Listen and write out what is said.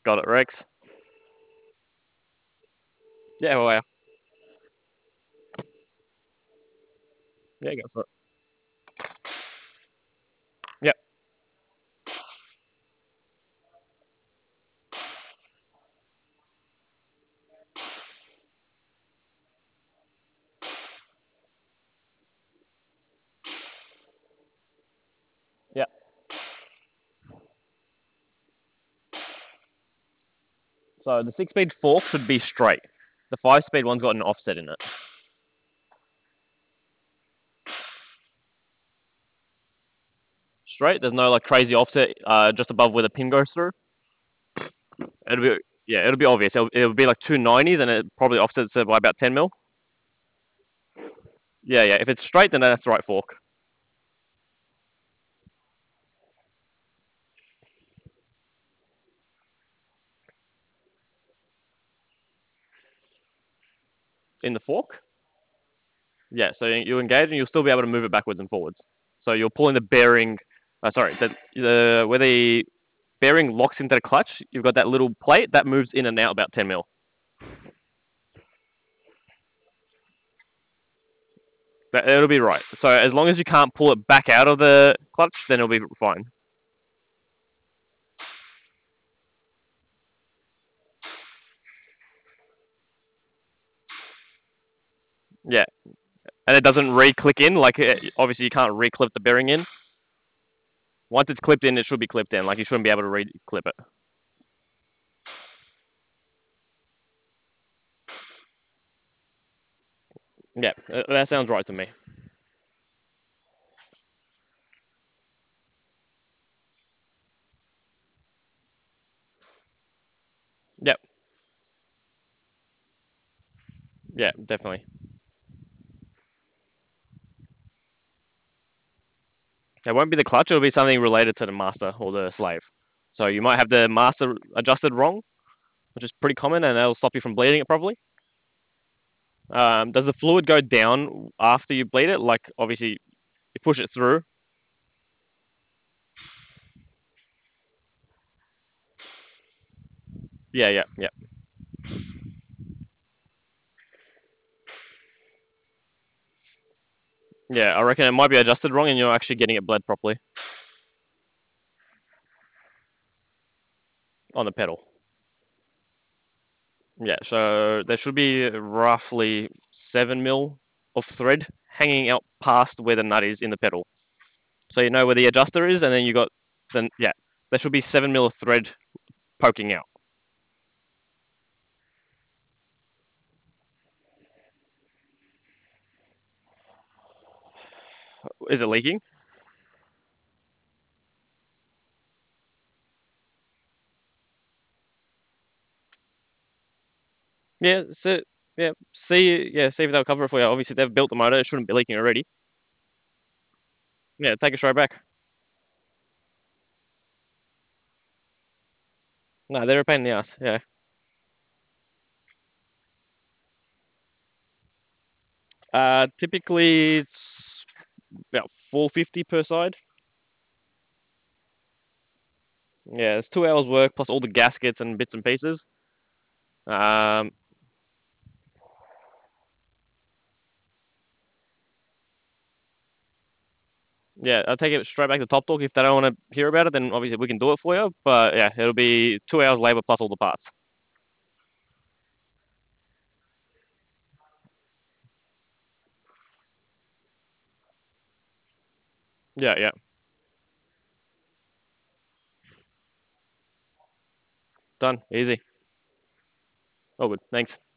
Got it, Rex. Yeah, well, yeah, go for it. Yep, yep. So the 6-speed fork should be straight. The 5-speed one's got an offset in it. Straight. There's no like crazy offset just above where the pin goes through. It'll be yeah, it'll be obvious. It'll be like 290, then it probably offsets it by about 10 mil. Yeah, yeah. If it's straight, then that's the right fork. In the fork, yeah. So you engage and you'll still be able to move it backwards and forwards. So you're pulling the bearing. Sorry, the where the bearing locks into the clutch, you've got that little plate that moves in and out about 10 mil. It'll be right. So as long as you can't pull it back out of the clutch, then it'll be fine. Yeah, and it doesn't re-click in. Like obviously you can't re-clip the bearing in. Once it's clipped in, it should be clipped in. Like you shouldn't be able to re-clip it. Yeah, that sounds right to me. Yep. Yeah, definitely. It won't be the clutch. It'll be something related to the master or the slave. So you might have the master adjusted wrong, which is pretty common, and that'll stop you from bleeding it properly. Does the fluid go down after you bleed it? Like obviously you push it through. Yeah, yeah, yeah. Yeah, I reckon it might be adjusted wrong, and you're actually getting it bled properly on the pedal. Yeah, so there should be roughly 7 mil of thread hanging out past where the nut is in the pedal. So you know where the adjuster is, and then you got then yeah, there should be 7 mil of thread poking out. Is it leaking? Yeah, so see if they'll cover it for you. Obviously they've built the motor, it shouldn't be leaking already. Yeah, take it straight back. No, they're a pain in the ass. Yeah. Typically it's about 450 per side. Yeah, it's 2 hours work plus all the gaskets and bits and pieces. Um, yeah, I'll take it straight back to Top Talk. If they don't want to hear about it, then obviously we can do it for you. But yeah, it'll be 2 hours labor plus all the parts. Yeah, yeah. Done. Easy. All good. Thanks.